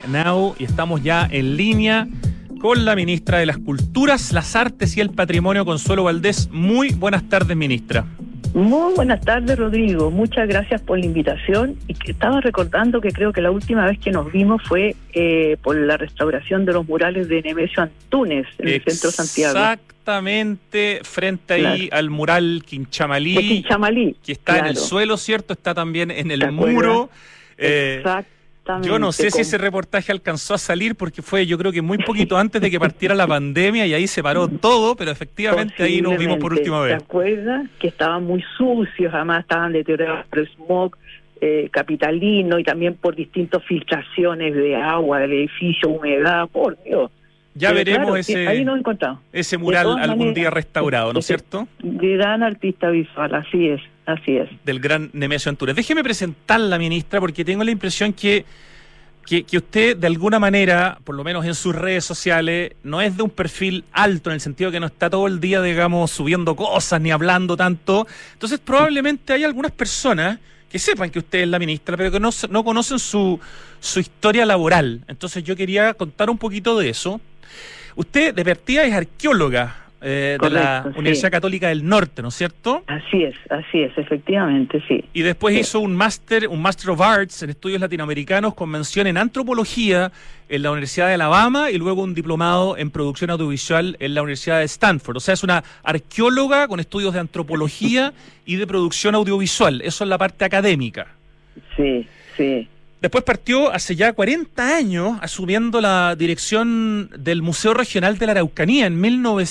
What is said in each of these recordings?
Now y estamos ya en línea con la ministra de las Culturas, las Artes y el Patrimonio, Consuelo Valdés. Muy buenas tardes, ministra. Muy buenas tardes, Rodrigo. Muchas gracias por la invitación. Y que estaba recordando que creo que la última vez que nos vimos fue por la restauración de los murales de Nemesio Antúnez en el centro de Santiago. Exactamente, frente ahí al mural Quinchamalí, de Quinchamalí, que está en el suelo, ¿cierto? Está también en el muro. Exactamente. Yo no sé si ese reportaje alcanzó a salir porque fue, yo creo que muy poquito antes de que partiera la pandemia y ahí se paró todo, pero efectivamente ahí nos vimos por última vez. ¿Te acuerdas? Que estaban muy sucios, además estaban deteriorados por el smog capitalino y también por distintas filtraciones de agua del edificio, humedad, por Dios. Ya pero veremos claro, ahí nos encontramos. ese mural algún día restaurado, ¿no es cierto? Gran artista visual, así es. Del gran Nemesio Antúnez. Déjeme presentarla, ministra, porque tengo la impresión que usted, de alguna manera, por lo menos en sus redes sociales, no es de un perfil alto, en el sentido que no está todo el día, digamos, subiendo cosas ni hablando tanto. Entonces, probablemente hay algunas personas que sepan que usted es la ministra, pero que no conocen su historia laboral. Entonces, yo quería contar un poquito de eso. Usted, de partida, es arqueóloga. Correcto, de la Universidad Católica del Norte, ¿no es cierto? Así es, efectivamente, sí. Y después hizo un Master of Arts en Estudios Latinoamericanos con mención en Antropología en la Universidad de Alabama y luego un diplomado en Producción Audiovisual en la Universidad de Stanford. O sea, es una arqueóloga con estudios de Antropología y de Producción Audiovisual. Eso es la parte académica. Sí. Después partió hace ya 40 años asumiendo la dirección del Museo Regional de la Araucanía en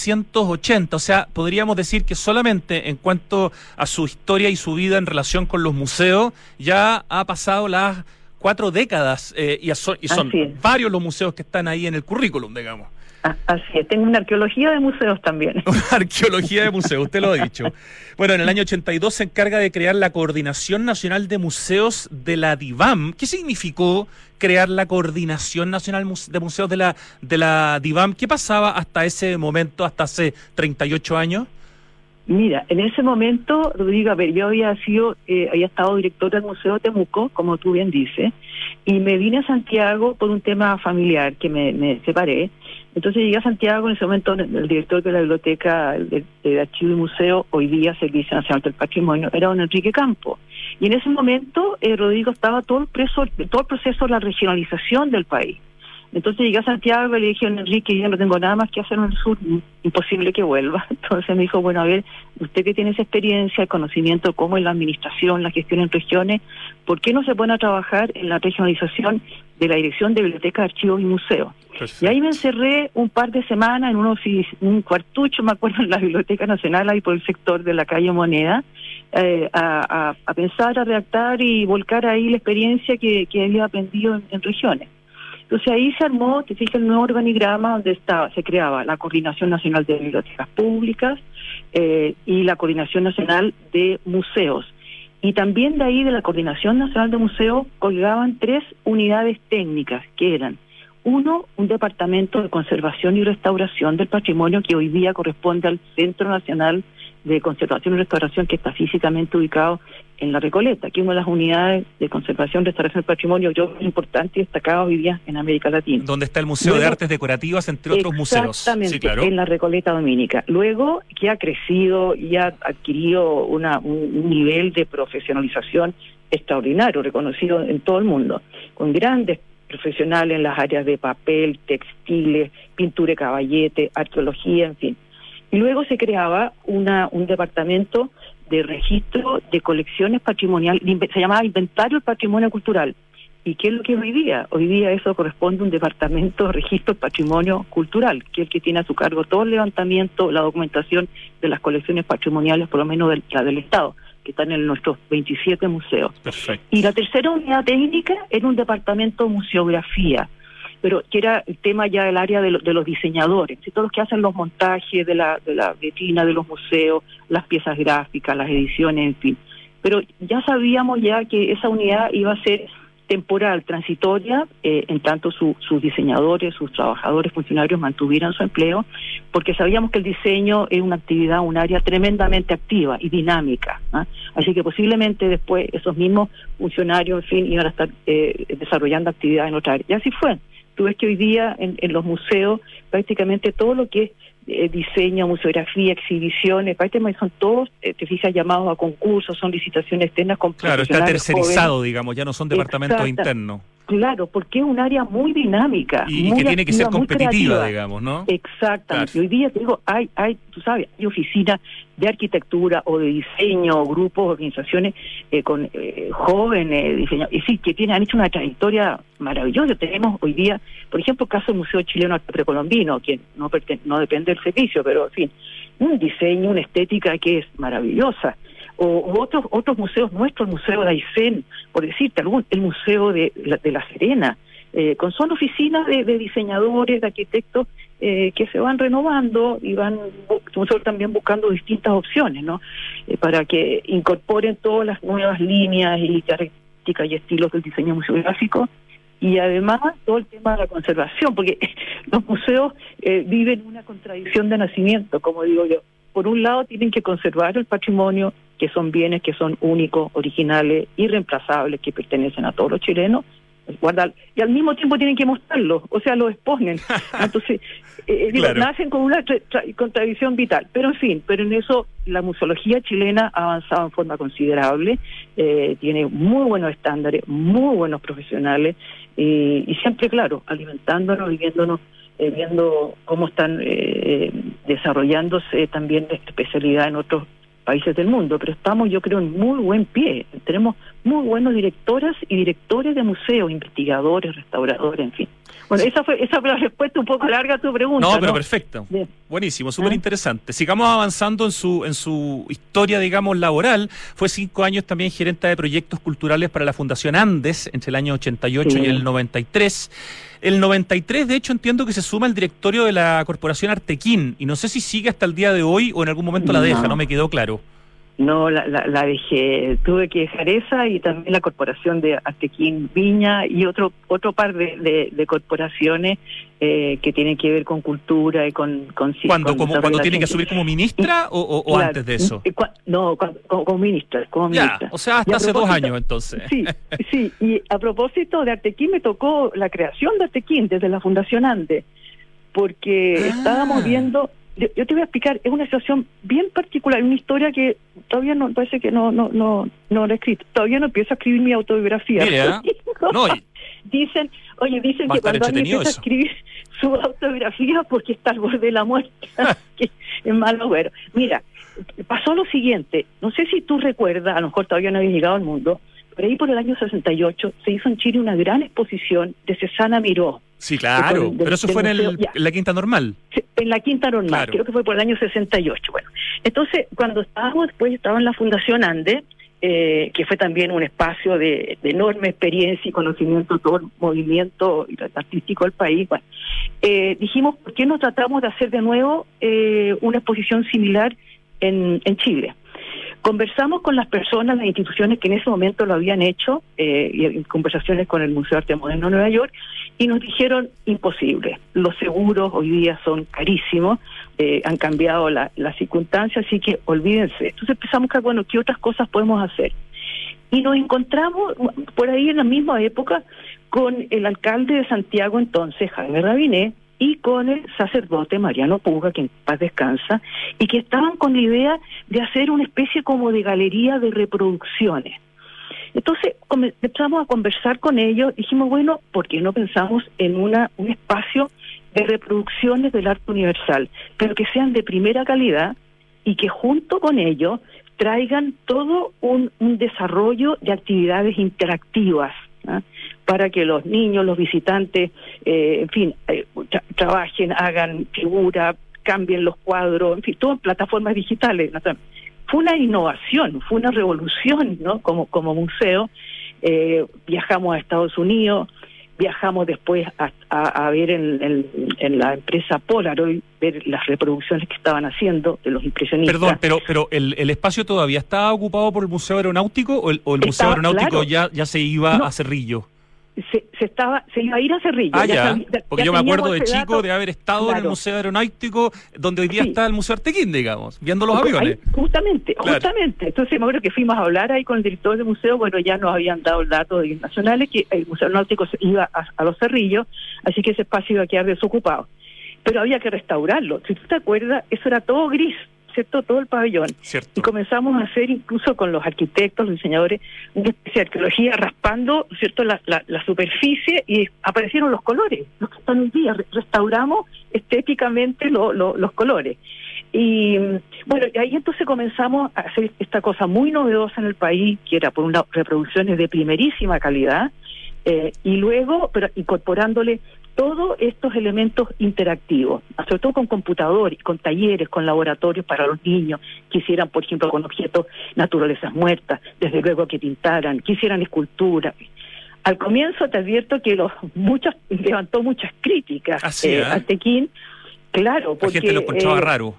1980. O sea, podríamos decir que solamente en cuanto a su historia y su vida en relación con los museos, ya ha pasado las 4 décadas y son varios los museos que están ahí en el currículum, digamos. Así es, tengo una arqueología de museos también. Una arqueología de museos, usted lo ha dicho. Bueno, en el año 82 se encarga de crear la Coordinación Nacional de Museos de la DIVAM. ¿Qué significó crear la Coordinación Nacional de Museos de la DIVAM? ¿Qué pasaba hasta ese momento, hasta hace 38 años? Mira, en ese momento, Rodrigo, yo había estado directora del Museo de Temuco, como tú bien dices, y me vine a Santiago por un tema familiar, que me separé. Entonces llegué a Santiago, en ese momento el director de la biblioteca de Archivo y Museo, hoy día Servicio Nacional del Patrimonio, era don Enrique Campo. Y en ese momento, Rodrigo, estaba todo el proceso de la regionalización del país. Entonces llegué a Santiago y le dije a don Enrique, yo no tengo nada más que hacer en el sur, imposible que vuelva. Entonces me dijo, bueno, a ver, usted que tiene esa experiencia, el conocimiento de cómo es la administración, la gestión en regiones, ¿por qué no se pone a trabajar en la regionalización de la Dirección de Bibliotecas, Archivos y Museos? Perfecto. Y ahí me encerré un par de semanas en un cuartucho, me acuerdo, en la Biblioteca Nacional, ahí por el sector de la calle Moneda, a pensar, a redactar y volcar ahí la experiencia que había aprendido en regiones. Entonces ahí se armó, te fijas, el nuevo organigrama donde se creaba la Coordinación Nacional de Bibliotecas Públicas y la Coordinación Nacional de Museos. Y también de ahí, de la Coordinación Nacional de Museos, colgaban 3 unidades técnicas, que eran, uno, un departamento de conservación y restauración del patrimonio que hoy día corresponde al Centro Nacional de Conservación y Restauración, que está físicamente ubicado en La Recoleta, que es una de las unidades de conservación y restauración del patrimonio importantes y destacadas hoy día en América Latina. Donde está el Museo de Artes Decorativas, entre otros museos. Exactamente, sí, claro. En La Recoleta Dominica. Luego, que ha crecido y ha adquirido un nivel de profesionalización extraordinario, reconocido en todo el mundo, con grandes profesionales en las áreas de papel, textiles, pintura de caballete, arqueología, en fin. Y luego se creaba un departamento de registro de colecciones patrimoniales, se llamaba Inventario del Patrimonio Cultural. ¿Y qué es lo que es hoy día? Hoy día eso corresponde a un departamento de registro del patrimonio cultural, que es el que tiene a su cargo todo el levantamiento, la documentación de las colecciones patrimoniales, por lo menos la del Estado, que están en nuestros 27 museos. Perfecto. Y la tercera unidad técnica era un departamento de museografía, pero que era el tema ya del área de los diseñadores, todos los que hacen los montajes de la vitrina de los museos, las piezas gráficas, las ediciones, en fin. Pero ya sabíamos ya que esa unidad iba a ser temporal, transitoria, en tanto sus diseñadores, sus trabajadores, funcionarios mantuvieran su empleo, porque sabíamos que el diseño es una actividad, un área tremendamente activa y dinámica, ¿ah? Así que posiblemente después esos mismos funcionarios, en fin, iban a estar desarrollando actividades en otra área. Y así fue. Tú ves que hoy día en los museos prácticamente todo lo que es diseño, museografía, exhibiciones, prácticamente son todos, te fijas, llamados a concursos, son licitaciones externas con Claro, está tercerizado, jóvenes. Digamos, ya no son departamentos internos. Claro, porque es un área muy dinámica. Y muy que tiene que ser competitiva, digamos, ¿no? Exactamente. Claro. Hoy día, te digo, hay, tú sabes, hay oficinas de arquitectura o de diseño, grupos, organizaciones con jóvenes diseñadores, sí, que han hecho una trayectoria maravillosa. Tenemos hoy día, por ejemplo, el caso del Museo Chileno Arte Precolombino, que no depende del servicio, pero en fin, un diseño, una estética que es maravillosa. O otros museos nuestros, el Museo de Aysén, por decirte algún, el Museo de La Serena, son oficinas de diseñadores, de arquitectos que se van renovando y van nosotros también buscando distintas opciones, ¿no? Para que incorporen todas las nuevas líneas y características y estilos del diseño museográfico. Y además todo el tema de la conservación, porque los museos viven una contradicción de nacimiento, como digo yo. Por un lado tienen que conservar el patrimonio, que son bienes que son únicos, originales, irreemplazables, que pertenecen a todos los chilenos, guardar, y al mismo tiempo tienen que mostrarlos, o sea, los exponen. Entonces, claro. Nacen con una contradicción vital. Pero en fin, en eso la museología chilena ha avanzado en forma considerable, tiene muy buenos estándares, muy buenos profesionales, y siempre, claro, alimentándonos y viendo cómo están desarrollándose también la especialidad en otros países del mundo, pero estamos, yo creo, en muy buen pie. Tenemos muy buenos directoras y directores de museos, investigadores, restauradores, en fin. Bueno, esa fue la respuesta un poco larga a tu pregunta. No, pero perfecto. Bien. Buenísimo, súper interesante. Sigamos avanzando en su historia, digamos, laboral. Fue 5 años también gerente de proyectos culturales para la Fundación Andes, entre el año 88 y el 93. El 93, de hecho, entiendo que se suma al directorio de la Corporación Artequín, y no sé si sigue hasta el día de hoy o en algún momento la deja, no me quedó claro. No, la dejé, tuve que dejar esa y también la Corporación de Artequín Viña y otro par de corporaciones que tienen que ver con cultura y con ¿Cuándo tiene que asumir como ministra o claro, antes de eso? Como ministra. Ya, o sea, hasta hace 2 años entonces. Sí, y a propósito de Artequín me tocó la creación de Artequín desde la Fundación Andes, porque estábamos viendo... Yo te voy a explicar, es una situación bien particular, una historia que todavía no, parece que no la he escrito, todavía no empiezo a escribir mi autobiografía. Mira, dicen que cuando alguien empieza a escribir su autobiografía porque está al borde de la muerte, que es malo, bueno. Mira, pasó lo siguiente, no sé si tú recuerdas, a lo mejor todavía no había llegado al mundo, pero ahí por el año 68 se hizo en Chile una gran exposición de Cézanne Miró. Sí, claro, pero eso fue en la Quinta Normal. Sí, en la Quinta Normal, claro. Creo que fue por el año 68. Bueno, entonces, cuando estaba en la Fundación Andes, que fue también un espacio de enorme experiencia y conocimiento de todo el movimiento artístico del país, bueno, dijimos, ¿por qué no tratamos de hacer de nuevo una exposición similar en Chile? Conversamos con las personas, las instituciones que en ese momento lo habían hecho, y en conversaciones con el Museo de Arte Moderno de Nueva York, y nos dijeron imposible. Los seguros hoy día son carísimos, han cambiado las circunstancias, así que olvídense. Entonces empezamos a ver, ¿qué otras cosas podemos hacer? Y nos encontramos por ahí en la misma época con el alcalde de Santiago entonces, Jaime Rabinet, y con el sacerdote Mariano Puga, que en paz descansa, y que estaban con la idea de hacer una especie como de galería de reproducciones. Entonces empezamos a conversar con ellos, dijimos, bueno, ¿por qué no pensamos en un espacio de reproducciones del arte universal, pero que sean de primera calidad y que junto con ellos traigan todo un desarrollo de actividades interactivas, ¿no? Para que los niños, los visitantes, en fin, trabajen, hagan figura, cambien los cuadros, en fin, todo en plataformas digitales. Fue una innovación, fue una revolución, ¿no? Como museo. Viajamos a Estados Unidos, viajamos después a ver en la empresa Polaroid, ver las reproducciones que estaban haciendo de los impresionistas. Perdón, pero ¿el espacio todavía estaba ocupado por el Museo Aeronáutico o el Museo Aeronáutico claro, ya se iba a Cerrillo? se iba a ir a Cerrillo. Porque yo me acuerdo de chico dato, de haber estado claro, en el Museo Aeronáutico, donde hoy día sí, está el Museo Artequín, digamos, viendo los aviones. Ahí, justamente. Entonces me acuerdo que fuimos a hablar ahí con el director del museo, bueno, ya nos habían dado el dato de nacionales que el Museo Aeronáutico iba a los Cerrillos, así que ese espacio iba a quedar desocupado. Pero había que restaurarlo. Si tú te acuerdas, eso era todo gris, ¿cierto? Todo el pabellón. Cierto. Y comenzamos a hacer, incluso con los arquitectos, los diseñadores, una especie de arqueología raspando, ¿cierto?, la superficie, y aparecieron los colores, los que están hoy día. Restauramos estéticamente los colores. Y bueno, ahí entonces comenzamos a hacer esta cosa muy novedosa en el país, que era por una reproducciones de primerísima calidad, y luego, pero incorporándole todos estos elementos interactivos, sobre todo con computadores, con talleres, con laboratorios para los niños, que hicieran, por ejemplo, con objetos, naturalezas muertas, desde luego que pintaran, que hicieran esculturas. Al comienzo te advierto que levantó muchas críticas Artequín, claro, porque la gente lo encontraba raro.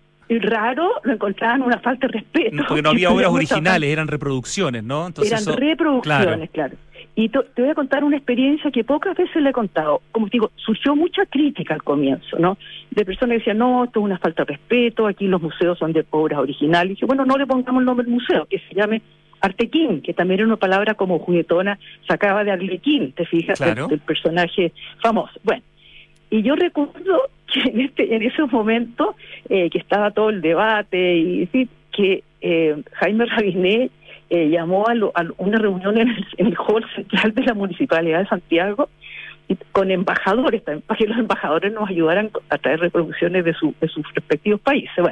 Raro, lo encontraban una falta de respeto. Porque no había obras originales, eran reproducciones, ¿no? Entonces eran reproducciones, claro. Y te voy a contar una experiencia que pocas veces le he contado. Como te digo, surgió mucha crítica al comienzo, ¿no? De personas que decían, no, esto es una falta de respeto, aquí los museos son de obras originales. Y dije, bueno, no le pongamos el nombre del museo, que se llame Artequín, que también era una palabra como juguetona, sacaba de Arlequín, ¿te fijas? Claro. Del personaje famoso. Bueno, y yo recuerdo que en esos momentos que estaba todo el debate, y decir que Jaime Rabinet llamó a una reunión en el hall central de la Municipalidad de Santiago con embajadores también, para que los embajadores nos ayudaran a traer reproducciones de sus respectivos países. Bueno,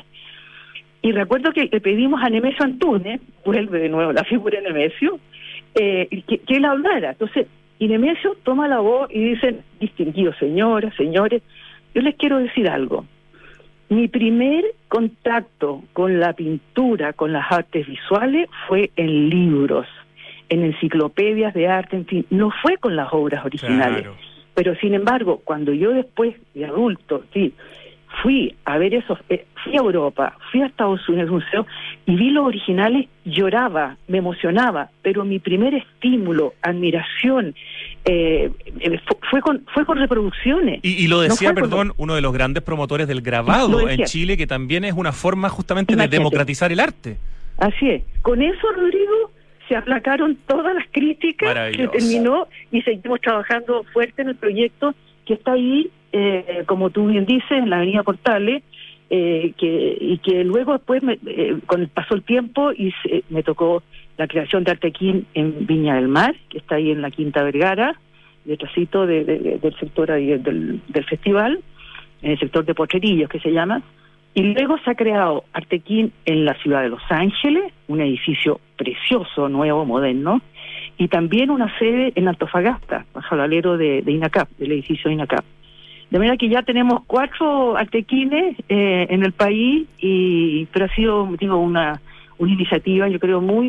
y recuerdo que le pedimos a Nemesio Antunes, vuelve de nuevo la figura de Nemesio, que él hablara. Entonces, y Nemesio toma la voz y dice, distinguidos señoras, señores, yo les quiero decir algo. Mi primer contacto con la pintura, con las artes visuales, fue en libros, en enciclopedias de arte, en fin, no fue con las obras originales. Claro. Pero sin embargo, cuando yo después de adulto, sí, fui a ver fui a Europa, fui a Estados Unidos, museo, y vi los originales, lloraba, me emocionaba, pero mi primer estímulo, admiración, fue con reproducciones. Y lo decía, uno de los grandes promotores del grabado en Chile, que también es una forma justamente de democratizar el arte. Así es. Con eso, Rodrigo, se aplacaron todas las críticas, se terminó y seguimos trabajando fuerte en el proyecto que está ahí, como tú bien dices, en la avenida Portales, que luego después, pasó el tiempo y me tocó la creación de Artequín en Viña del Mar, que está ahí en la Quinta Vergara, detrásito del sector ahí, del festival, en el sector de Potrerillos, que se llama. Y luego se ha creado Artequín en la ciudad de Los Ángeles, un edificio precioso, nuevo, moderno, y también una sede en Antofagasta, bajo el alero de INACAP, del edificio de INACAP. De manera que ya tenemos 4 Artequines en el país, pero ha sido, digo, una iniciativa, yo creo, muy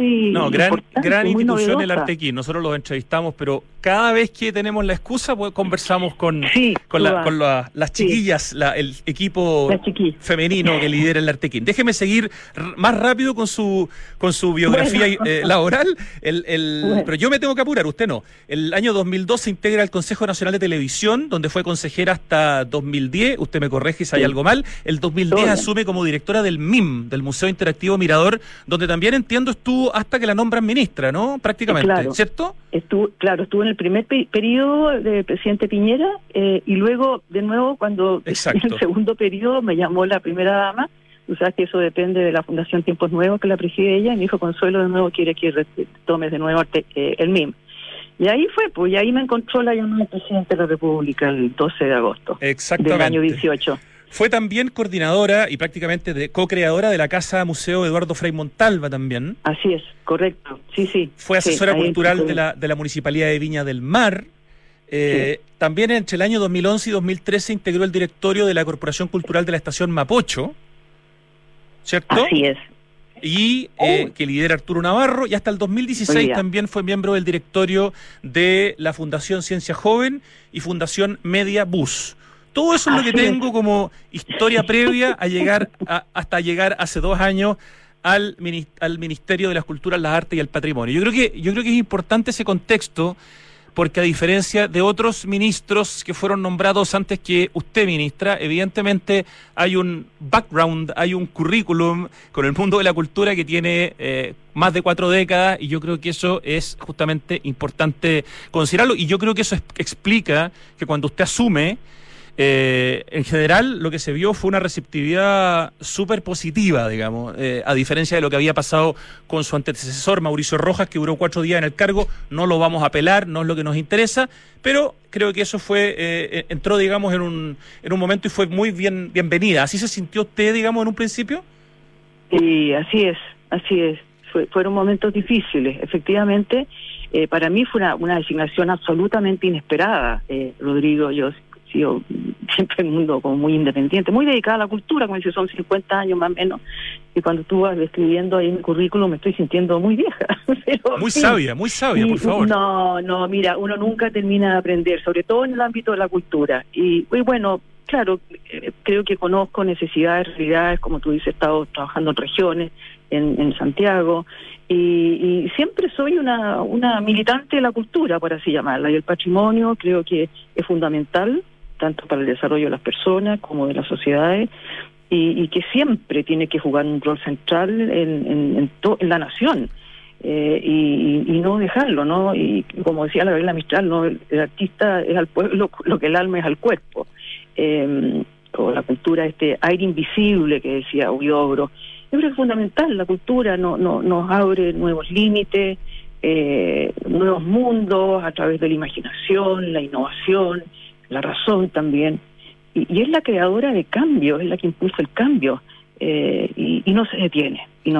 gran muy institución novedosa. el Artequín. Nosotros los entrevistamos, pero cada vez que tenemos la excusa, pues, conversamos con las chiquillas, el equipo femenino que lidera el Artequín. Déjeme seguir más rápido con su biografía laboral. Pero yo me tengo que apurar, usted no. El año 2002 se integra al Consejo Nacional de Televisión, donde fue consejera hasta 2010. Usted me corrige si hay algo mal. El 2010 asume como directora del MIM, del Museo Interactivo Mirador, donde también entiendo estuvo hasta que la nombran ministra, ¿no? Prácticamente, claro, ¿cierto? Estuvo en el primer periodo del presidente Piñera, y luego, de nuevo, cuando en el segundo periodo me llamó la primera dama. Tú sabes que eso depende de la Fundación Tiempos Nuevos, que la preside ella, y me dijo, Consuelo, de nuevo quiere que tomes de nuevo el MIM. Y ahí fue, pues, y ahí me encontró la llamada del presidente de la República el 12 de agosto del año 18. Fue también coordinadora y prácticamente co-creadora de la Casa Museo Eduardo Frei Montalva también. Así es, correcto, sí. Fue asesora cultural de la Municipalidad de Viña del Mar. También entre el año 2011 y 2013 integró el directorio de la Corporación Cultural de la Estación Mapocho, ¿cierto? Así es. Y que lidera Arturo Navarro, y hasta el 2016 también fue miembro del directorio de la Fundación Ciencia Joven y Fundación Media Bus. Todo eso es lo que tengo como historia previa hasta llegar hace 2 años al Ministerio de las Culturas, las Artes y el Patrimonio. Yo creo que es importante ese contexto, porque a diferencia de otros ministros que fueron nombrados antes que usted, ministra, evidentemente hay un background, hay un currículum con el mundo de la cultura que tiene más de 4 décadas, y yo creo que eso es justamente importante considerarlo, y yo creo que eso explica que cuando usted asume, en general lo que se vio fue una receptividad súper positiva, digamos, a diferencia de lo que había pasado con su antecesor Mauricio Rojas, que duró 4 días en el cargo. No lo vamos a apelar, no es lo que nos interesa, pero creo que eso fue, entró, digamos, en un momento y fue muy bienvenida. ¿Así se sintió usted, digamos, en un principio? Sí, así es. Fueron momentos difíciles, efectivamente. Para mí fue una designación absolutamente inesperada, Rodrigo. Yo sido siempre en un mundo como muy independiente, muy dedicada a la cultura, como dice, son 50 años más o menos, y cuando tú vas escribiendo ahí en mi currículum me estoy sintiendo muy vieja. Pero, muy sabia, por favor. No, mira, uno nunca termina de aprender, sobre todo en el ámbito de la cultura. Y bueno, claro, creo que conozco necesidades, realidades, como tú dices, he estado trabajando en regiones, en Santiago, y siempre soy una militante de la cultura, por así llamarla, y el patrimonio creo que es fundamental, tanto para el desarrollo de las personas como de las sociedades, y que siempre tiene que jugar un rol central en la nación, y no dejarlo, ¿no? Y como decía la Gabriela Mistral, ¿no? El artista es al pueblo lo que el alma es al cuerpo, o la cultura, aire invisible que decía Huidobro. Yo creo que es fundamental, la cultura nos abre nuevos límites, nuevos mundos a través de la imaginación, la innovación, la razón también, y es la creadora de cambio, es la que impulsa el cambio, y no se detiene, y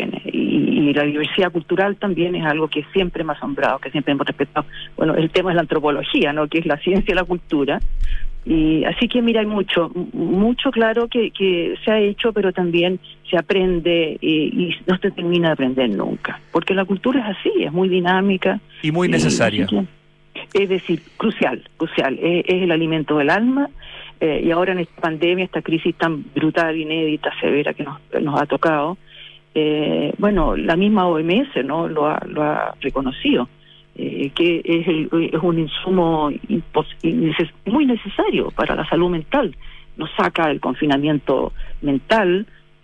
la diversidad cultural también es algo que siempre me ha asombrado, que siempre hemos respetado. Bueno, el tema es la antropología, ¿no?, que es la ciencia de la cultura, y así que mira, hay mucho claro que se ha hecho, pero también se aprende, y no se termina de aprender nunca, porque la cultura es así, es muy dinámica. Y muy necesaria. Es decir, crucial, es el alimento del alma, y ahora en esta pandemia, esta crisis tan brutal, inédita, severa que nos ha tocado, bueno, la misma OMS, ¿no?, lo ha reconocido, que es un insumo muy necesario para la salud mental, nos saca del confinamiento mental,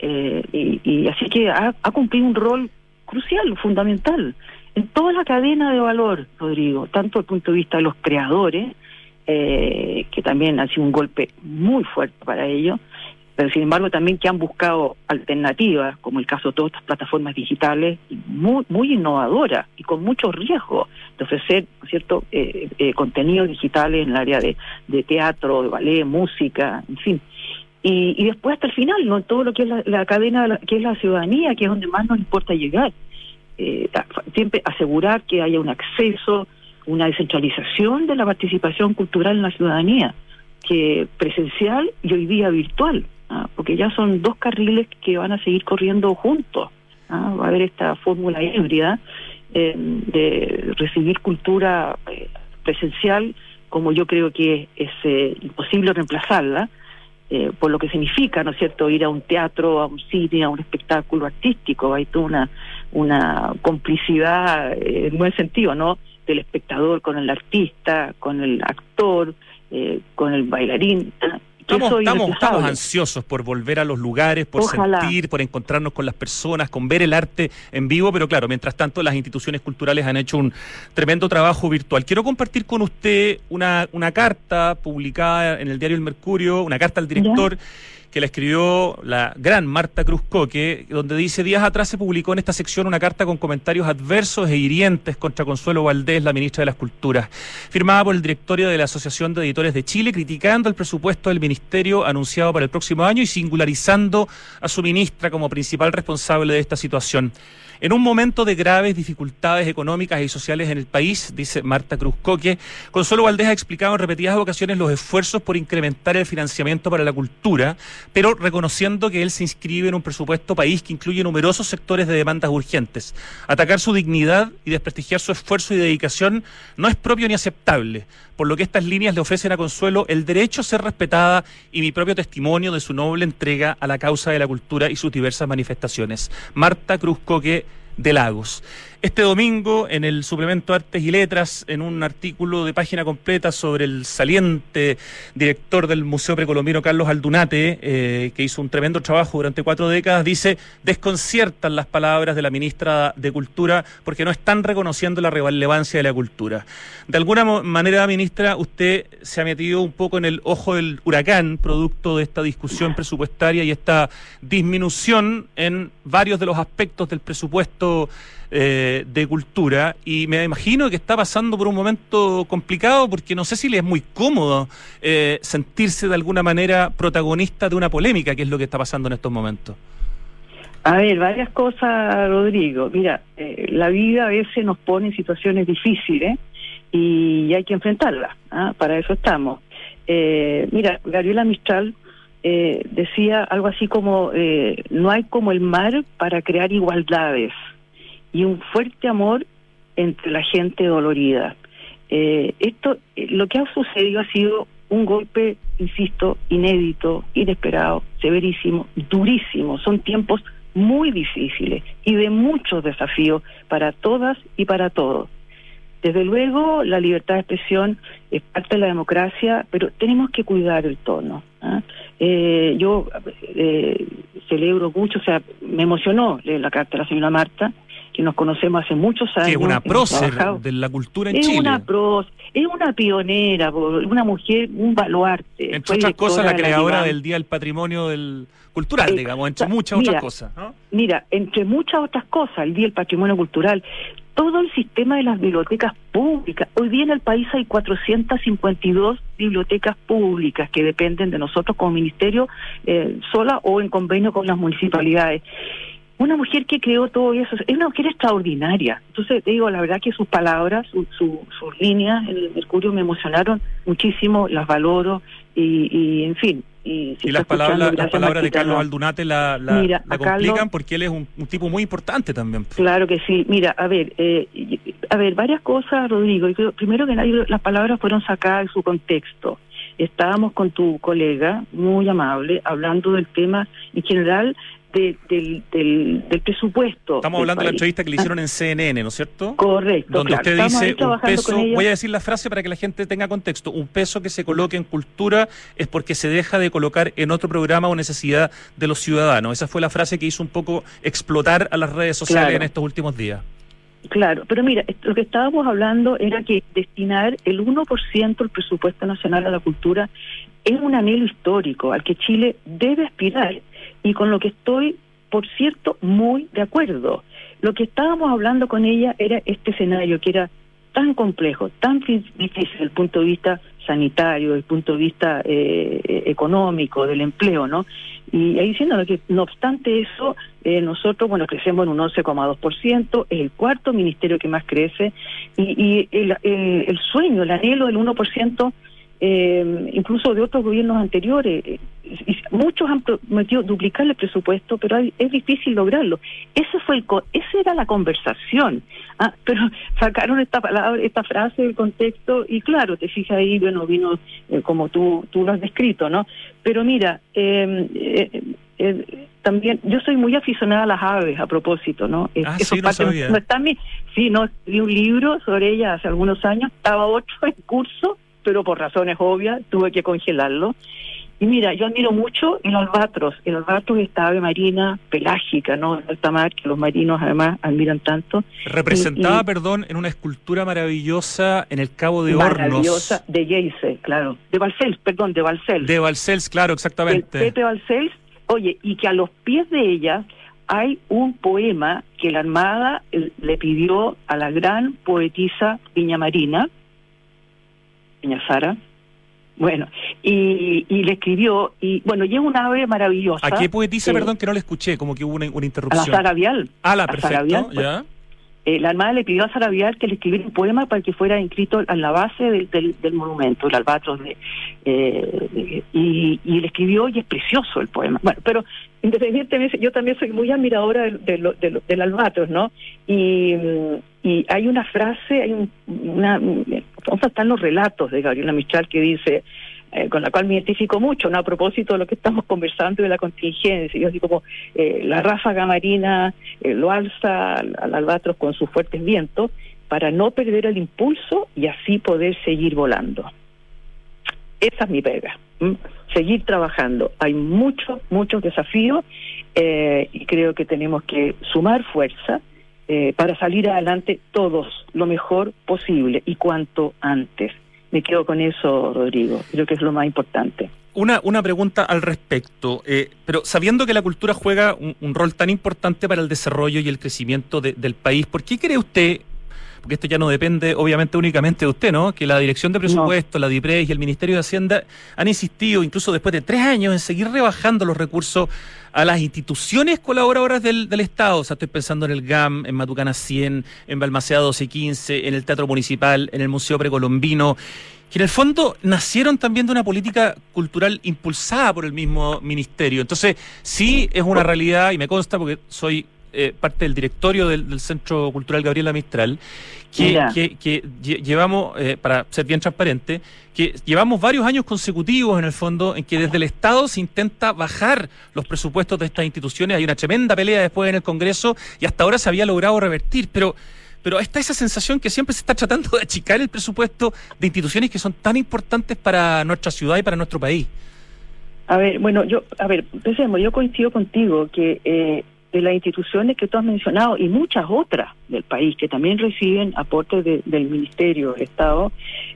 y así que ha cumplido un rol crucial, fundamental, en toda la cadena de valor, Rodrigo, tanto desde el punto de vista de los creadores, que también ha sido un golpe muy fuerte para ellos, pero sin embargo también que han buscado alternativas, como el caso de todas estas plataformas digitales, muy innovadoras y con mucho riesgo de ofrecer, ¿no es cierto?, contenidos digitales en el área de teatro, de ballet, música, en fin. Y después hasta el final, ¿no?, todo lo que es la cadena, que es la ciudadanía, que es donde más nos importa llegar. Siempre asegurar que haya un acceso, una descentralización de la participación cultural en la ciudadanía, que presencial y hoy día virtual, porque ya son 2 carriles que van a seguir corriendo juntos. Va a haber esta fórmula híbrida de recibir cultura presencial, como yo creo que es imposible reemplazarla, por lo que significa, ¿no es cierto?, ir a un teatro, a un cine, a un espectáculo artístico. Hay toda una complicidad, en buen sentido, ¿no?, del espectador con el artista, con el actor, con el bailarín. Estamos ansiosos por volver a los lugares, por Ojalá. sentir, por encontrarnos con las personas, con ver el arte en vivo, pero claro, mientras tanto las instituciones culturales han hecho un tremendo trabajo virtual. Quiero compartir con usted una carta publicada en el diario El Mercurio, una carta al director, que la escribió la gran Marta Cruz Coque, donde dice: días atrás se publicó en esta sección una carta con comentarios adversos e hirientes contra Consuelo Valdés, la ministra de las Culturas, firmada por el directorio de la Asociación de Editores de Chile, criticando el presupuesto del ministerio anunciado para el próximo año y singularizando a su ministra como principal responsable de esta situación. En un momento de graves dificultades económicas y sociales en el país, dice Marta Cruz Coque, Consuelo Valdés ha explicado en repetidas ocasiones los esfuerzos por incrementar el financiamiento para la cultura, pero reconociendo que él se inscribe en un presupuesto país que incluye numerosos sectores de demandas urgentes. Atacar su dignidad y desprestigiar su esfuerzo y dedicación no es propio ni aceptable, por lo que estas líneas le ofrecen a Consuelo el derecho a ser respetada y mi propio testimonio de su noble entrega a la causa de la cultura y sus diversas manifestaciones. Marta Cruz Coque de Lagos. Este domingo, en el suplemento Artes y Letras, en un artículo de página completa sobre el saliente director del Museo Precolombino, Carlos Aldunate, que hizo un tremendo trabajo durante 4 décadas, dice: desconciertan las palabras de la ministra de Cultura porque no están reconociendo la relevancia de la cultura. De alguna manera, ministra, usted se ha metido un poco en el ojo del huracán, producto de esta discusión presupuestaria y esta disminución en varios de los aspectos del presupuesto de cultura, y me imagino que está pasando por un momento complicado, porque no sé si le es muy cómodo sentirse de alguna manera protagonista de una polémica, que es lo que está pasando en estos momentos. A ver, varias cosas, Rodrigo. Mira, la vida a veces nos pone en situaciones difíciles y hay que enfrentarlas, ¿ah? Para eso estamos. Mira, Gabriela Mistral decía algo así como: no hay como el mar para crear igualdades y un fuerte amor entre la gente dolorida. Lo que ha sucedido ha sido un golpe, insisto, inédito, inesperado, severísimo, durísimo. Son tiempos muy difíciles y de muchos desafíos para todas y para todos. Desde luego, la libertad de expresión es parte de la democracia, pero tenemos que cuidar el tono, ¿ah? Yo celebro mucho, o sea, me emocionó leer la carta de la señora Marta, que nos conocemos hace muchos años. Que es una prócer de la cultura en Chile. Es una pionera, una mujer, un baluarte. Entre otras cosas, la creadora del Día del Patrimonio Cultural, digamos, entre muchas otras cosas, ¿no? Mira, entre muchas otras cosas, el Día del Patrimonio Cultural, todo el sistema de las bibliotecas públicas. Hoy día en el país hay 452 bibliotecas públicas que dependen de nosotros como ministerio, sola o en convenio con las municipalidades. Una mujer que creó todo eso, es una mujer extraordinaria. Entonces, te digo, la verdad que sus palabras, sus líneas en el Mercurio me emocionaron muchísimo, las valoro y en fin. Y las palabras de Carlos Aldunate la complican, Carlos, porque él es un tipo muy importante también. Claro que sí. Mira, a ver, varias cosas, Rodrigo. Y primero que nada, las palabras fueron sacadas de su contexto. Estábamos con tu colega, muy amable, hablando del tema en general del presupuesto. Estamos hablando de la entrevista que le hicieron en CNN, ¿no es cierto? Correcto. Donde usted dice: un peso, voy a decir la frase para que la gente tenga contexto: un peso que se coloque en cultura es porque se deja de colocar en otro programa o necesidad de los ciudadanos. Esa fue la frase que hizo un poco explotar a las redes sociales en estos últimos días. Claro, pero mira, lo que estábamos hablando era que destinar el 1% del presupuesto nacional a la cultura es un anhelo histórico al que Chile debe aspirar, y con lo que estoy, por cierto, muy de acuerdo. Lo que estábamos hablando con ella era este escenario que era tan complejo, tan difícil desde el punto de vista sanitario, desde el punto de vista económico, del empleo, ¿no? Y ahí diciendo que, no obstante eso, nosotros, crecemos en un 11,2%, es el cuarto ministerio que más crece, y el sueño, el anhelo del 1%, incluso de otros gobiernos anteriores, muchos han prometido duplicar el presupuesto, pero es difícil lograrlo. Esa era la conversación, pero sacaron esta frase del contexto, y claro, te fijas ahí, vino como tú lo has descrito, ¿no? Pero mira, también yo soy muy aficionada a las aves, a propósito, ¿no? Sí, no sabía. Escribí un libro sobre ella hace algunos años, estaba otro en curso, pero por razones obvias tuve que congelarlo. Y mira, yo admiro mucho el albatros. El albatros es esta ave marina pelágica, ¿no? En alta mar, que los marinos además admiran tanto. Representada, en una escultura maravillosa en el Cabo de Hornos. Maravillosa, de Geise, claro. De Balcells. De Balcells, claro, exactamente. El Pepe Balcells. Oye, y que a los pies de ella hay un poema que la Armada le pidió a la gran poetisa Viñamarina, Doña Sara. Bueno, y le escribió, y es una ave maravillosa. ¿A qué poetisa, que no le escuché? Como que hubo una interrupción. A la Sara Vial. Perfecto, Vial, ya. La Armada le pidió a Sara Vial que le escribiera un poema para que fuera inscrito en la base del monumento, el albatros. Y le escribió, y es precioso el poema. Bueno, pero independientemente, yo también soy muy admiradora del albatros, ¿no? Y hay una frase, están los relatos de Gabriela Mistral que dice: con la cual me identifico mucho, ¿no? A propósito de lo que estamos conversando de la contingencia. Yo digo como la ráfaga marina lo alza al albatros con sus fuertes vientos para no perder el impulso y así poder seguir volando. Esa es mi pega, seguir trabajando. Hay muchos desafíos y creo que tenemos que sumar fuerza para salir adelante todos lo mejor posible y cuanto antes. Me quedo con eso, Rodrigo. Creo que es lo más importante. Una pregunta al respecto, pero sabiendo que la cultura juega un rol tan importante para el desarrollo y el crecimiento del país, ¿por qué cree usted, porque esto ya no depende obviamente únicamente de usted, ¿no?, que la Dirección de Presupuesto, la DIPRES y el Ministerio de Hacienda han insistido, incluso después de 3 años, en seguir rebajando los recursos a las instituciones colaboradoras del Estado? O sea, estoy pensando en el GAM, en Matucana 100, en Balmaceda 1215, en el Teatro Municipal, en el Museo Precolombino, que en el fondo nacieron también de una política cultural impulsada por el mismo ministerio. Entonces, sí es una realidad, y me consta porque soy parte del directorio del Centro Cultural Gabriela Mistral, que llevamos, para ser bien transparente, que llevamos varios años consecutivos en el fondo en que desde el Estado se intenta bajar los presupuestos de estas instituciones. Hay una tremenda pelea después en el Congreso y hasta ahora se había logrado revertir, pero está esa sensación que siempre se está tratando de achicar el presupuesto de instituciones que son tan importantes para nuestra ciudad y para nuestro país. A ver, bueno, pensemos, yo coincido contigo que de las instituciones que tú has mencionado y muchas otras del país que también reciben aportes del Ministerio del Estado,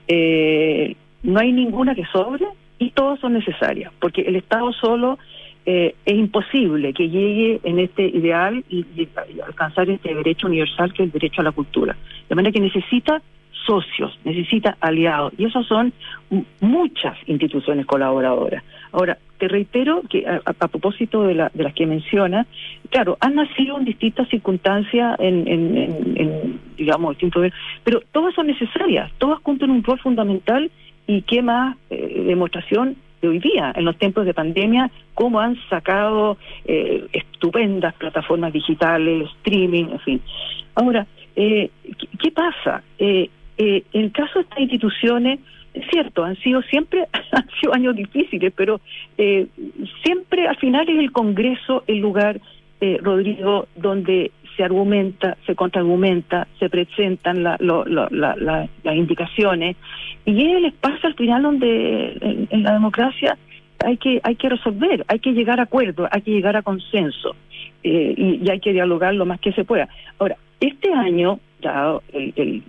no hay ninguna que sobre y todas son necesarias, porque el Estado solo es imposible que llegue en este ideal y alcanzar este derecho universal que es el derecho a la cultura. De manera que necesita socios, necesita aliados, y esos son muchas instituciones colaboradoras. Ahora, te reitero que a propósito de las que menciona, claro, han nacido en distintas circunstancias, digamos, distintos, pero todas son necesarias, todas cumplen un rol fundamental, y qué más demostración de hoy día, en los tiempos de pandemia, cómo han sacado estupendas plataformas digitales, streaming, en fin. Ahora, ¿qué pasa? En el caso de estas instituciones, es cierto, han sido años difíciles, pero siempre al final es el Congreso el lugar, Rodrigo, donde se argumenta, se contraargumenta, se presentan las indicaciones, y es el espacio al final donde en la democracia hay que resolver, hay que llegar a acuerdos, hay que llegar a consenso, y hay que dialogar lo más que se pueda. Ahora, este año, dado el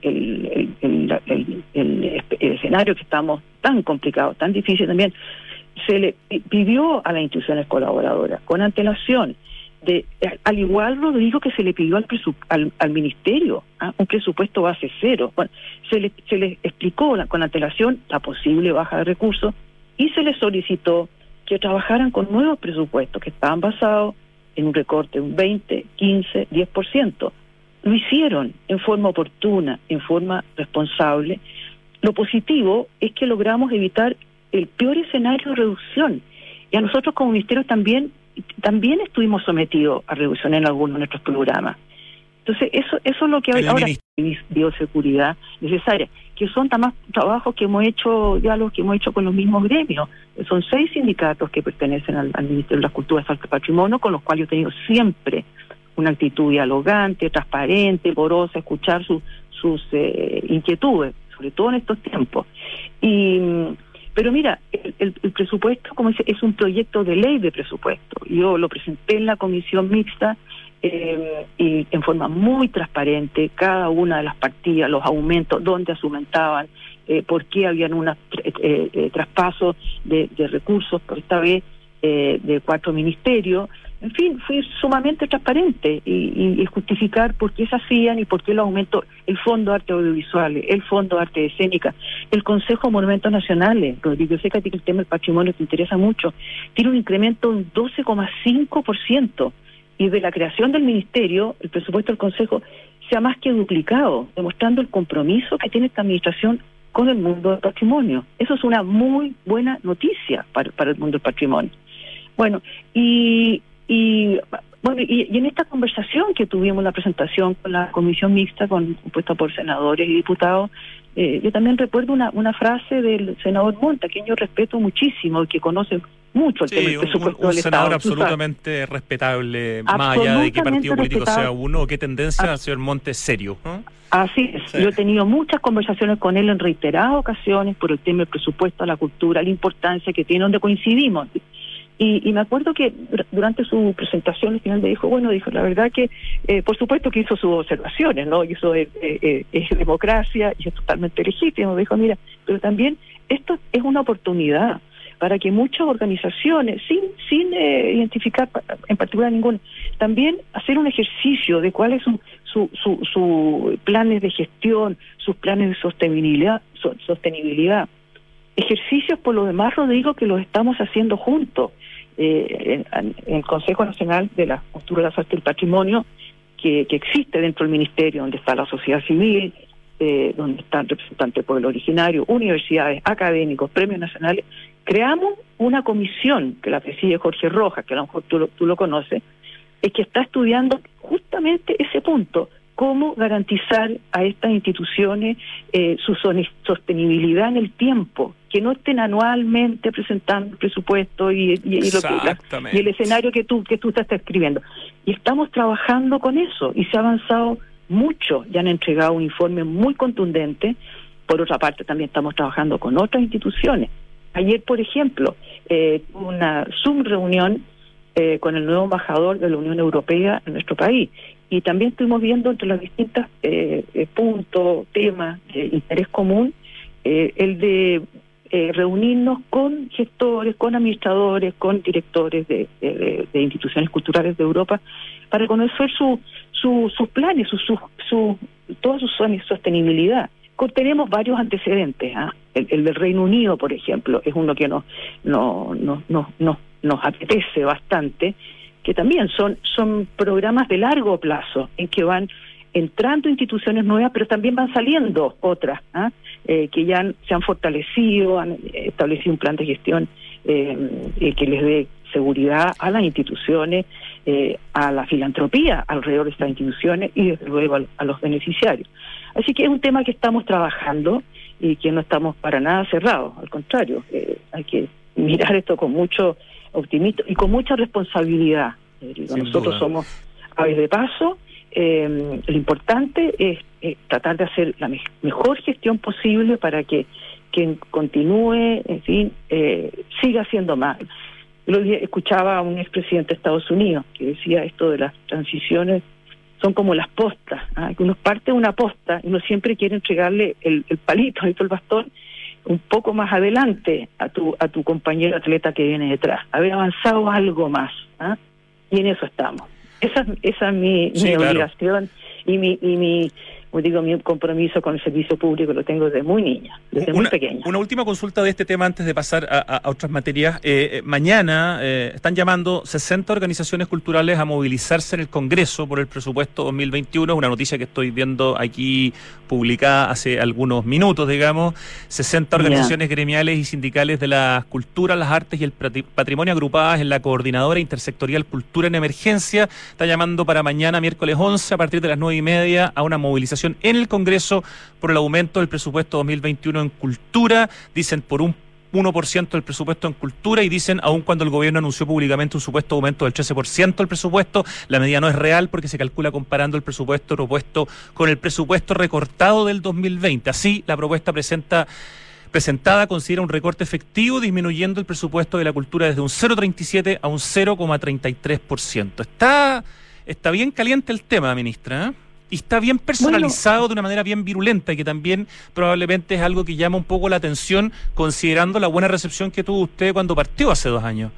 escenario que estamos tan complicado, tan difícil también, se le pidió a las instituciones colaboradoras con antelación, al igual, Rodrigo, que se le pidió al ministerio un presupuesto base cero. Bueno, se les explicó con antelación la posible baja de recursos y se les solicitó que trabajaran con nuevos presupuestos que estaban basados en un recorte de un 20, 15, 10%. Lo hicieron en forma oportuna, en forma responsable. Lo positivo es que logramos evitar el peor escenario de reducción. Y a nosotros como ministerio también estuvimos sometidos a reducción en algunos de nuestros programas. Entonces, eso es lo que ahora bioseguridad necesaria, que son también trabajos que hemos hecho, diálogos que hemos hecho con los mismos gremios. Son 6 sindicatos que pertenecen al Ministerio de las Culturas, Arte y Patrimonio, con los cuales yo he tenido siempre una actitud dialogante, transparente, porosa, escuchar sus inquietudes, sobre todo en estos tiempos. Pero mira, el presupuesto, como dice, es un proyecto de ley de presupuesto. Yo lo presenté en la comisión mixta y en forma muy transparente, cada una de las partidas, los aumentos, dónde se aumentaban, por qué habían unos traspasos de recursos, por esta vez de 4 ministerios. En fin, fui sumamente transparente y justificar por qué se hacían y por qué los aumentos, el Fondo de Arte Audiovisuales, el Fondo de Arte Escénica, el Consejo de Monumentos Nacionales. Rodrigo, yo sé que a ti el tema del patrimonio te interesa mucho, tiene un incremento de un 12,5%, y de la creación del ministerio, el presupuesto del Consejo se ha más que duplicado, demostrando el compromiso que tiene esta administración con el mundo del patrimonio. Eso es una muy buena noticia para el mundo del patrimonio. Bueno, y en esta conversación que tuvimos, la presentación con la comisión mixta, compuesta por senadores y diputados, yo también recuerdo una frase del senador Montt, a quien yo respeto muchísimo y que conoce mucho el tema del presupuesto un del senador Estado. absolutamente respetable, más allá de qué partido político sea uno o qué tendencia, señor Montt es serio, ¿no? Así es. Sí. Yo he tenido muchas conversaciones con él en reiteradas ocasiones por el tema del presupuesto a la cultura, la importancia que tiene, donde coincidimos. Y me acuerdo que durante su presentación al final me dijo, la verdad que por supuesto que hizo sus observaciones, ¿no? Y eso es democracia y es totalmente legítimo. Me dijo, mira, pero también esto es una oportunidad para que muchas organizaciones, sin identificar en particular ninguna, también hacer un ejercicio de cuáles son sus planes de gestión, sus planes de sostenibilidad. Ejercicios, por lo demás, Rodrigo, que los estamos haciendo juntos. En el Consejo Nacional de la Cultura, las Artes y el Patrimonio, que existe dentro del Ministerio, donde está la sociedad civil, donde están representantes del pueblo originario, universidades, académicos, premios nacionales, creamos una comisión que la preside Jorge Rojas, que a lo mejor tú lo conoces, que está estudiando justamente ese punto, cómo garantizar a estas instituciones su sostenibilidad en el tiempo, que no estén anualmente presentando el presupuesto y el escenario que tú estás escribiendo. Y estamos trabajando con eso y se ha avanzado mucho, ya han entregado un informe muy contundente. Por otra parte, también estamos trabajando con otras instituciones. Ayer, por ejemplo, una Zoom reunión con el nuevo embajador de la Unión Europea en nuestro país. Y también estuvimos viendo entre los distintos puntos, temas de interés común, el de reunirnos con gestores, con administradores, con directores de instituciones culturales de Europa para conocer sus planes, toda su sostenibilidad. Tenemos varios antecedentes. El del Reino Unido, por ejemplo, es uno que nos apetece bastante, que también son programas de largo plazo en que van entrando instituciones nuevas, pero también van saliendo otras que ya se han fortalecido, han establecido un plan de gestión que les dé seguridad a las instituciones, a la filantropía alrededor de estas instituciones y desde luego a los beneficiarios. Así que es un tema que estamos trabajando y que no estamos para nada cerrados, al contrario, hay que mirar esto con mucho optimismo y con mucha responsabilidad. Nosotros somos aves de paso. Lo importante es tratar de hacer la mejor gestión posible para que continúe, en fin, siga siendo más. Yo escuchaba a un expresidente de Estados Unidos que decía esto de las transiciones son como las postas, que uno parte una posta y uno siempre quiere entregarle el palito, el bastón, un poco más adelante a tu compañero atleta que viene detrás, haber avanzado algo más, y en eso estamos. Esa es mi obligación y mi compromiso con el servicio público lo tengo desde muy niña, muy pequeña. Una última consulta de este tema antes de pasar a otras materias. Mañana están llamando 60 organizaciones culturales a movilizarse en el Congreso por el presupuesto 2021. Es una noticia que estoy viendo aquí publicada hace algunos minutos, digamos. 60 organizaciones gremiales y sindicales de las culturas, las artes y el patrimonio agrupadas en la Coordinadora Intersectorial Cultura en Emergencia. Está llamando para mañana, miércoles 11, a partir de las 9:30, a una movilización en el Congreso por el aumento del presupuesto 2021 en cultura. Dicen por un 1% del presupuesto en cultura y dicen, aun cuando el gobierno anunció públicamente un supuesto aumento del 13% del presupuesto, la medida no es real porque se calcula comparando el presupuesto propuesto con el presupuesto recortado del 2020. Así, la propuesta presentada considera un recorte efectivo, disminuyendo el presupuesto de la cultura desde un 0,37 a un 0,33%. Está bien caliente el tema, ministra, y está bien personalizado de una manera bien virulenta y que también probablemente es algo que llama un poco la atención considerando la buena recepción que tuvo usted cuando partió hace 2 años.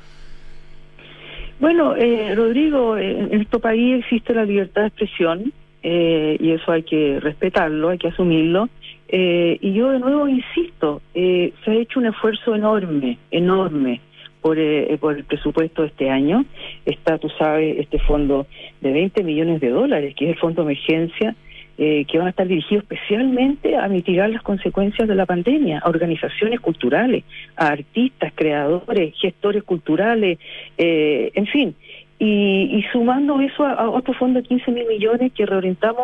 Bueno, Rodrigo, en nuestro país existe la libertad de expresión y eso hay que respetarlo, hay que asumirlo. Y yo de nuevo insisto, se ha hecho un esfuerzo enorme por el presupuesto de este año. Está, tú sabes, este fondo de $20 millones, que es el fondo de emergencia, que van a estar dirigidos especialmente a mitigar las consecuencias de la pandemia, a organizaciones culturales, a artistas, creadores, gestores culturales, en fin. Y sumando eso a otro fondo de $15 millones que reorientamos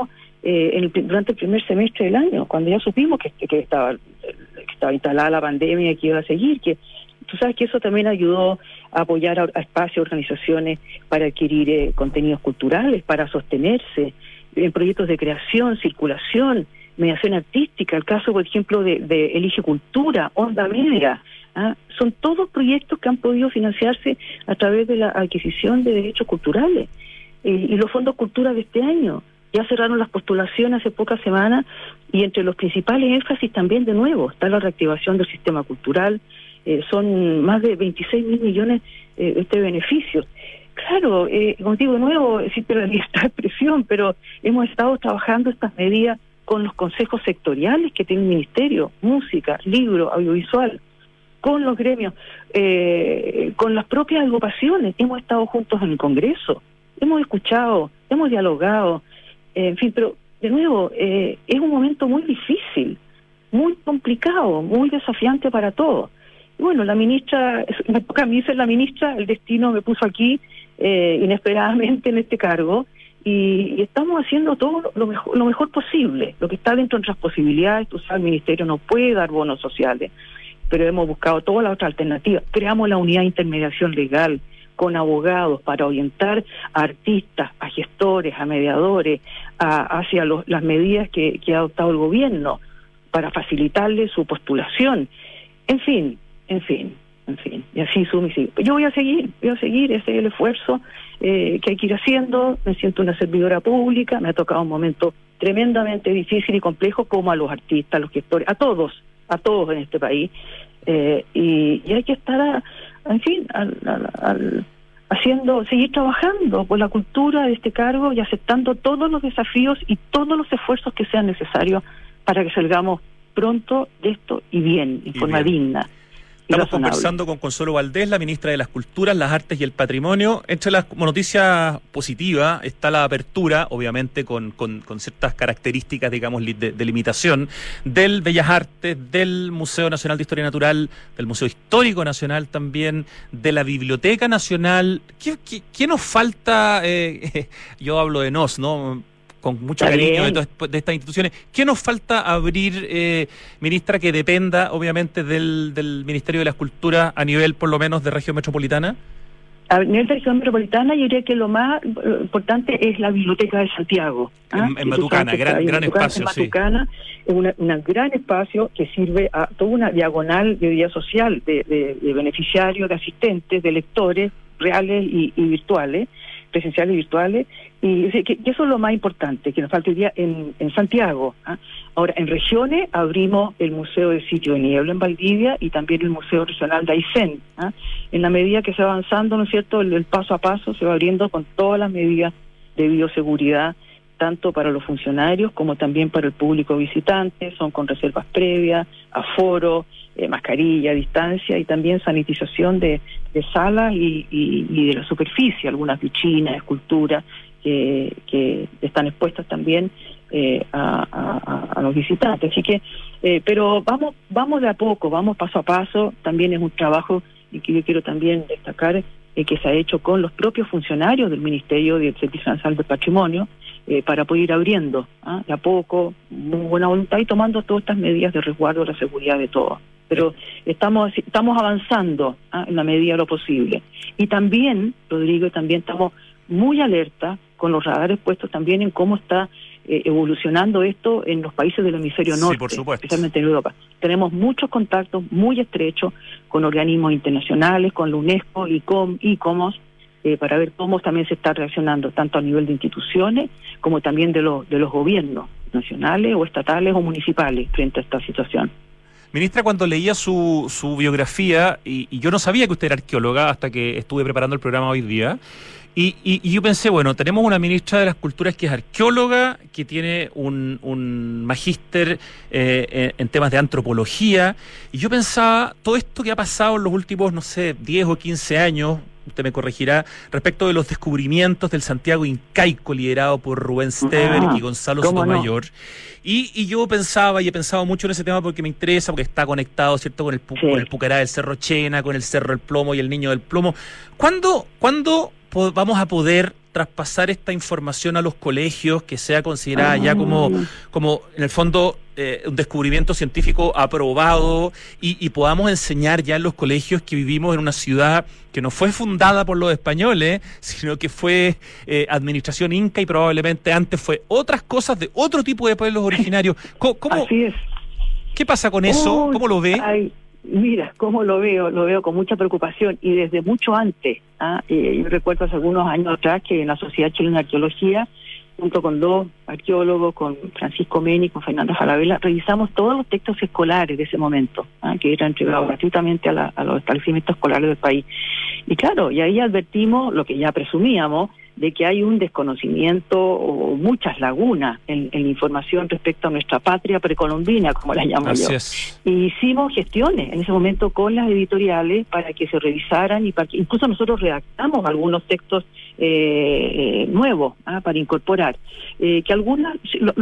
durante el primer semestre del año, cuando ya supimos que estaba instalada la pandemia y que iba a seguir, que tú sabes que eso también ayudó a apoyar a espacios, organizaciones para adquirir contenidos culturales, para sostenerse en proyectos de creación, circulación, mediación artística, el caso, por ejemplo, de Elige Cultura, Onda Media. Son todos proyectos que han podido financiarse a través de la adquisición de derechos culturales. Y los fondos cultura de este año ya cerraron las postulaciones hace pocas semanas, y entre los principales énfasis también, de nuevo, está la reactivación del sistema cultural. Son más de 26.000 millones de beneficios. Claro, como digo, de nuevo, existe la libertad de expresión, pero hemos estado trabajando estas medidas con los consejos sectoriales que tiene el Ministerio, música, libro, audiovisual, con los gremios, con las propias agrupaciones. Hemos estado juntos en el Congreso, hemos escuchado, hemos dialogado, en fin, pero de nuevo, es un momento muy difícil, muy complicado, muy desafiante para todos. Y bueno, la ministra, me toca a mí ser la ministra, el destino me puso aquí inesperadamente en este cargo, y estamos haciendo todo lo mejor posible, lo que está dentro de nuestras posibilidades. Tú sabes, el Ministerio no puede dar bonos sociales, pero hemos buscado todas las otras alternativas. Creamos la unidad de intermediación legal con abogados para orientar a artistas, a gestores, a mediadores, hacia las medidas que ha adoptado el gobierno para facilitarle su postulación. En fin. Y así suma y sigue. Yo voy a seguir, ese es el esfuerzo que hay que ir haciendo. Me siento una servidora pública, me ha tocado un momento tremendamente difícil y complejo, como a los artistas, a los gestores, a todos en este país, y hay que estar, seguir trabajando por la cultura de este cargo y aceptando todos los desafíos y todos los esfuerzos que sean necesarios para que salgamos pronto de esto y bien, en forma digna. Estamos conversando con Consuelo Valdés, la ministra de las Culturas, las Artes y el Patrimonio. Entre las noticias positivas está la apertura, obviamente con ciertas características, digamos, de limitación, del Bellas Artes, del Museo Nacional de Historia Natural, del Museo Histórico Nacional también, de la Biblioteca Nacional. ¿Qué nos falta? Yo hablo de nos, ¿no?, con mucho cariño de estas instituciones. ¿Qué nos falta abrir, ministra, que dependa obviamente del Ministerio de las Culturas a nivel por lo menos de región metropolitana? A nivel de región metropolitana, yo diría que lo más importante es la Biblioteca de Santiago. En Matucana, gran espacio. En Matucana, sí. Es un gran espacio que sirve a toda una diagonal de vida social, de beneficiarios, de asistentes, de lectores reales y virtuales, presenciales y virtuales, y que eso es lo más importante, que nos falta hoy día en Santiago. Ahora, en regiones abrimos el Museo del Sitio de Niebla en Valdivia y también el Museo Regional de Aysén. En la medida que se va avanzando, ¿no es cierto?, el paso a paso se va abriendo con todas las medidas de bioseguridad, tanto para los funcionarios como también para el público visitante. Son con reservas previas, aforo, mascarilla, distancia, y también sanitización de salas y de la superficie, algunas vitrinas, esculturas que están expuestas también a los visitantes. Así que, pero vamos de a poco, vamos paso a paso. También es un trabajo y que yo quiero también destacar, que se ha hecho con los propios funcionarios del Ministerio del Servicio Nacional del Patrimonio, para poder ir abriendo de a poco, muy buena voluntad, y tomando todas estas medidas de resguardo de la seguridad de todos. Pero estamos avanzando en la medida de lo posible. Y también, Rodrigo, estamos muy alerta, con los radares puestos también en cómo está evolucionando esto en los países del hemisferio norte, por supuesto, especialmente en Europa. Tenemos muchos contactos muy estrechos con organismos internacionales, con la UNESCO y con ICOMOS, para ver cómo también se está reaccionando, tanto a nivel de instituciones como también de los gobiernos nacionales o estatales o municipales frente a esta situación. Ministra, cuando leía su biografía, y yo no sabía que usted era arqueóloga hasta que estuve preparando el programa hoy día, y yo pensé, bueno, tenemos una ministra de las Culturas que es arqueóloga, que tiene un magíster en temas de antropología, y yo pensaba, todo esto que ha pasado en los últimos, 10 o 15 años, usted me corregirá, respecto de los descubrimientos del Santiago incaico liderado por Rubén Stever y Gonzalo Sotomayor. No. Y yo pensaba, y he pensado mucho en ese tema porque me interesa, porque está conectado, ¿cierto?, con el Pucará del Cerro Chena, con el Cerro del Plomo y el Niño del Plomo. ¿Cuándo vamos a poder traspasar esta información a los colegios, que sea considerada ya como en el fondo un descubrimiento científico aprobado y podamos enseñar ya en los colegios que vivimos en una ciudad que no fue fundada por los españoles, sino que fue administración inca y probablemente antes fue otras cosas de otro tipo de pueblos originarios? Así es. ¿Qué pasa con eso? ¿Cómo lo ve? Mira, cómo lo veo con mucha preocupación y desde mucho antes. Yo recuerdo hace algunos años atrás que en la Sociedad Chilena de Arqueología, junto con dos arqueólogos, con Francisco Meni, con Fernanda Falabella, revisamos todos los textos escolares de ese momento, que eran entregados gratuitamente a los establecimientos escolares del país. Y claro, y ahí advertimos lo que ya presumíamos, de que hay un desconocimiento o muchas lagunas en la información respecto a nuestra patria precolombina, como la llamo yo. Y hicimos gestiones en ese momento con las editoriales para que se revisaran y para que incluso nosotros redactamos algunos textos nuevos para incorporar, que algunas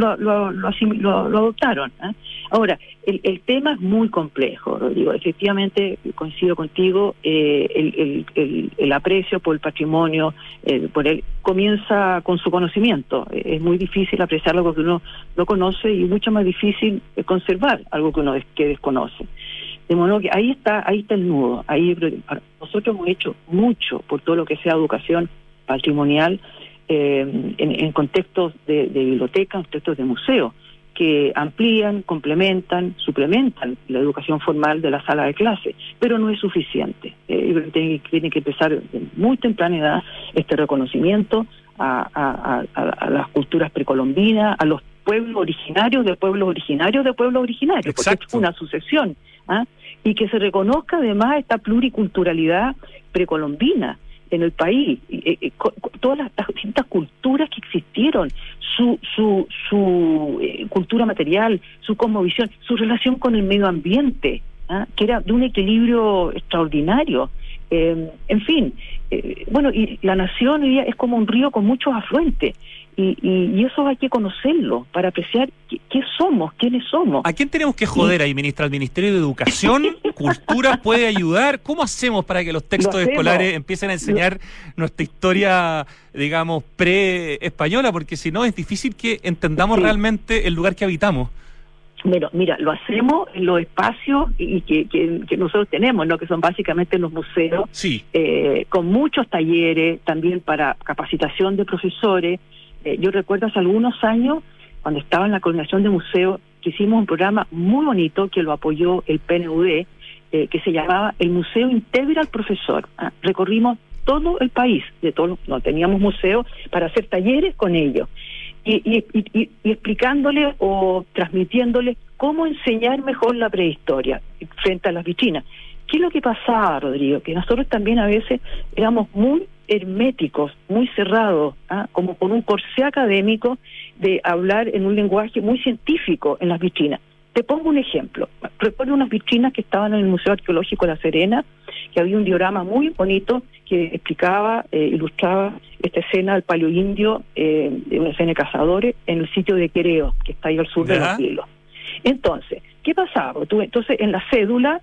lo adoptaron. Ahora, el tema es muy complejo, Rodrigo. Efectivamente, coincido contigo, el aprecio por el patrimonio, por él, comienza con su conocimiento. Es muy difícil apreciar algo que uno no conoce y mucho más difícil conservar algo que uno que desconoce. De modo que ahí está el nudo. Nosotros hemos hecho mucho por todo lo que sea educación patrimonial en contextos de biblioteca, en contextos de museo, que amplían, complementan, suplementan la educación formal de la sala de clase, pero no es suficiente. Tiene que empezar de muy temprana edad este reconocimiento a las culturas precolombinas, a los pueblos originarios de pueblos originarios de pueblos originarios, Exacto. Porque es una sucesión, y que se reconozca además esta pluriculturalidad precolombina en el país, todas las distintas culturas que existieron, su cultura material, su cosmovisión, su relación con el medio ambiente, que era de un equilibrio extraordinario. En fin, y la nación hoy día es como un río con muchos afluentes, y eso hay que conocerlo para apreciar qué somos, quiénes somos. ¿A quién tenemos que joder ahí, ministra? ¿Al Ministerio de Educación? ¿Cultura puede ayudar? ¿Cómo hacemos para que los textos escolares empiecen a enseñar nuestra historia, digamos, pre-española? Porque si no es difícil que entendamos realmente el lugar que habitamos. Bueno, mira, lo hacemos en los espacios y que nosotros tenemos, ¿no? Que son básicamente los museos, con muchos talleres también para capacitación de profesores. Yo recuerdo hace algunos años, cuando estaba en la coordinación de museos, que hicimos un programa muy bonito que lo apoyó el PNUD, que se llamaba El Museo Integra al Profesor. Recorrimos todo el país, no teníamos museos para hacer talleres con ellos. Y explicándole o transmitiéndole cómo enseñar mejor la prehistoria frente a las vitrinas. ¿Qué es lo que pasaba, Rodrigo? Que nosotros también a veces éramos muy herméticos, muy cerrados, como con un corsé académico de hablar en un lenguaje muy científico en las vitrinas. Te pongo un ejemplo. Recuerdo unas vitrinas que estaban en el Museo Arqueológico de La Serena, que había un diorama muy bonito que explicaba, ilustraba esta escena del paleoindio, de una escena de cazadores, en el sitio de Quereo, que está ahí al sur de Los Vilos. Entonces, ¿qué pasaba? Entonces, en la cédula,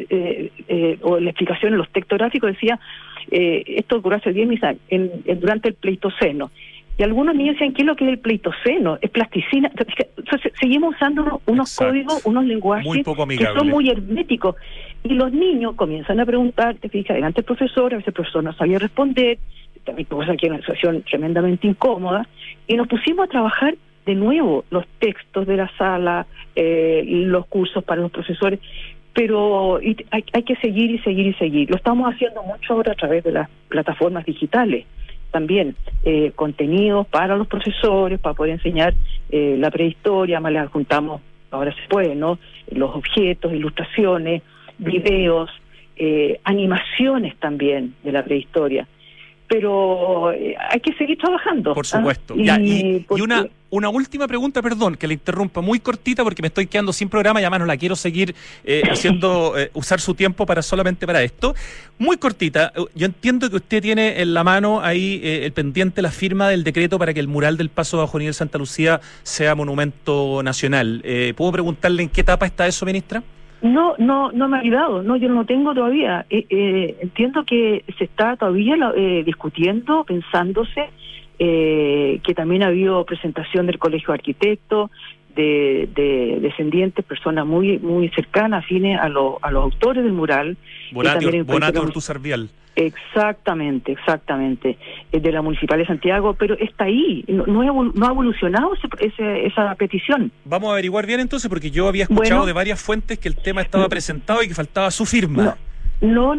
o en la explicación en los textos gráficos decía, esto ocurrió hace 10.000 años, durante el Pleistoceno. Y algunos niños decían, ¿qué es lo que es el Pleistoceno? Es plasticina. Entonces, seguimos usando unos códigos, unos lenguajes que son muy herméticos. Y los niños comienzan a preguntar, te fijas, delante del profesor, a veces el profesor no sabía responder, también pasa aquí en una situación tremendamente incómoda, y nos pusimos a trabajar de nuevo los textos de la sala, los cursos para los profesores, pero hay que seguir y seguir y seguir. Lo estamos haciendo mucho ahora a través de las plataformas digitales, también contenidos para los profesores, para poder enseñar la prehistoria. Más le adjuntamos, ahora se puede, ¿no? Los objetos, ilustraciones, videos, animaciones también de la prehistoria. Pero hay que seguir trabajando. Por supuesto. Y una última pregunta, perdón, que le interrumpa, muy cortita porque me estoy quedando sin programa y además no la quiero seguir haciendo usar su tiempo solamente para esto. Muy cortita, yo entiendo que usted tiene en la mano ahí el pendiente, la firma del decreto para que el mural del Paso Bajo Nivel Santa Lucía sea monumento nacional. ¿Puedo preguntarle en qué etapa está eso, ministra? No me ha ayudado, no, yo no lo tengo todavía. Entiendo que se está todavía discutiendo, pensándose, que también ha habido presentación del Colegio de Arquitectos, de descendientes, personas muy cercanas, afines a los autores del mural. Bonato Ortúzar Vial. Exactamente, de la Municipal de Santiago, pero está ahí, no ha evolucionado esa petición. Vamos a averiguar bien entonces, porque yo había escuchado de varias fuentes que el tema estaba presentado y que faltaba su firma. No.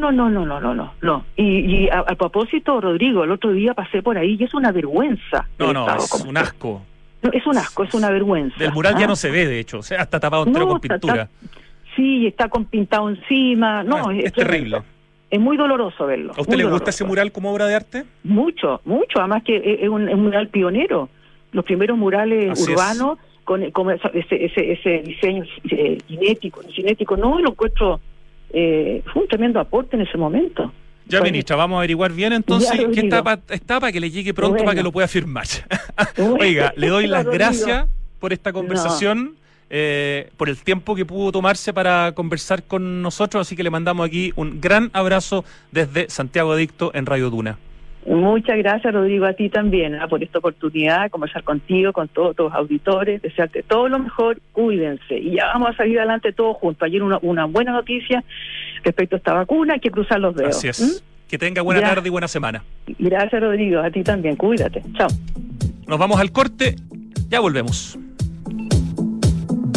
Y a propósito, Rodrigo, el otro día pasé por ahí y es una vergüenza. Es un asco. No, es un asco, es una vergüenza. Del mural ya no se ve, de hecho, o sea, está tapado entero con pintura. Sí, está con pintado encima. Es terrible. Es muy doloroso verlo. ¿A usted le gusta ese mural como obra de arte? Mucho, además que es un mural pionero. Los primeros murales urbanos con ese diseño cinético, no lo encuentro, fue un tremendo aporte en ese momento. Ya, ministra, vamos a averiguar bien entonces qué está para que le llegue pronto, para que lo pueda firmar. Oiga, le doy las gracias por esta conversación. Por el tiempo que pudo tomarse para conversar con nosotros, así que le mandamos aquí un gran abrazo desde Santiago Adicto en Radio Duna. Muchas gracias, Rodrigo, a ti también, por esta oportunidad de conversar contigo, con todos tus auditores, desearte todo lo mejor, cuídense, y ya vamos a salir adelante todos juntos. Ayer una buena noticia respecto a esta vacuna, hay que cruzar los dedos. Así es. Que tenga buena tarde y buena semana. Gracias, Rodrigo, a ti también, cuídate. Chao. Nos vamos al corte, ya volvemos.